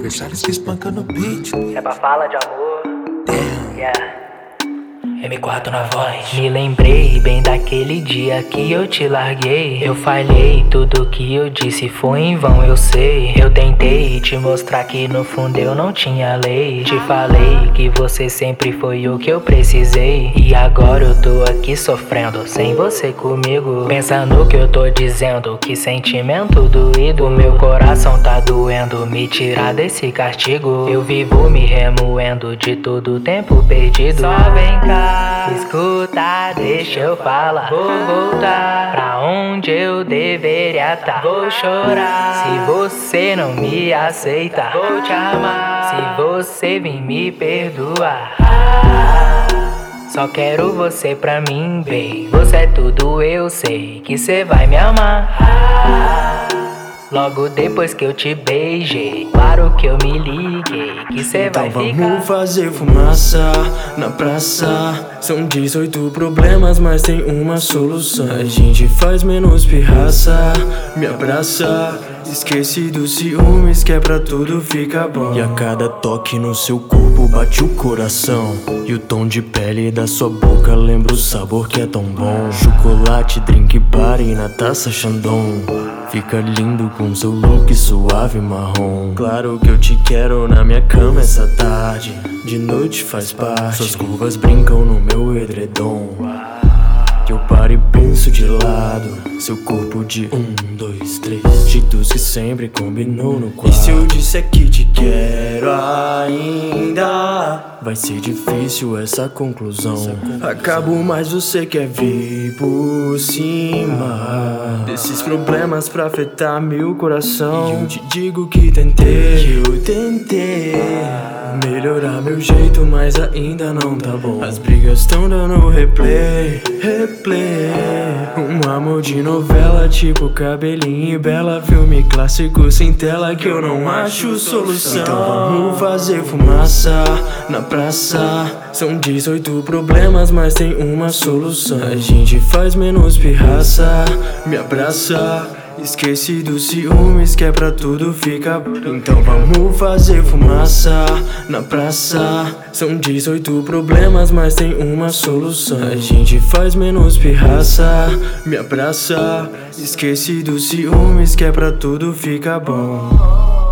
Versalhes que espanca no beat. É pra fala de amor. Damn. Yeah. M4 na voz. Me lembrei bem daquele dia que eu te larguei. Eu falhei, tudo que eu disse foi em vão, eu sei. Eu tentei te mostrar que no fundo eu não tinha lei. Te falei que você sempre foi o que eu precisei. E agora eu tô aqui sofrendo sem você comigo. Pensa no que eu tô dizendo, que sentimento doído. Meu coração tá doendo, me tirar desse castigo. Eu vivo me remoendo de todo o tempo perdido. Só vem cá, escuta, deixa eu falar. Vou voltar pra onde eu deveria tá. Vou chorar se você não me aceita. Vou te amar se você vir me perdoar. Só quero você pra mim, bem. Você é tudo, eu sei que cê vai me amar. Logo depois que eu te beijei, claro que eu me liguei que cê vai ficar. Então vamos fazer fumaça na praça. São 18 problemas, mas tem uma solução. A gente faz menos pirraça, me abraça. Esquece dos ciúmes que é pra tudo ficar bom. E a cada toque no seu corpo bate o coração. E o tom de pele da sua boca lembra o sabor que é tão bom. Chocolate, drink, party na taça Chandon. Fica lindo com seu look suave marrom. Claro que eu te quero na minha cama essa tarde. De noite faz parte, suas curvas brincam no meu edredom. Que eu paro e penso de lado. Seu corpo de 1, 2, 3 jeitos que sempre combinou no quarto. E se eu disser que te quero ainda, vai ser difícil essa conclusão. Acabo, mas você quer vir por cima desses problemas pra afetar meu coração. E eu te digo que tentei, eu tentei melhorar meu jeito, mas ainda não tá bom. As brigas tão dando replay. Um amor de novela, tipo Cabelinho e Bela. Filme clássico sem tela que eu não acho solução. Então vamos fazer fumaça na praça. São 18 problemas, mas tem uma solução. A gente faz menos pirraça, me abraça. Esquece dos ciúmes que é pra tudo ficar bom. Então vamos fazer fumaça na praça. São 18 problemas, mas tem uma solução. A gente faz menos pirraça, me abraça. Esquece dos ciúmes que é pra tudo ficar bom.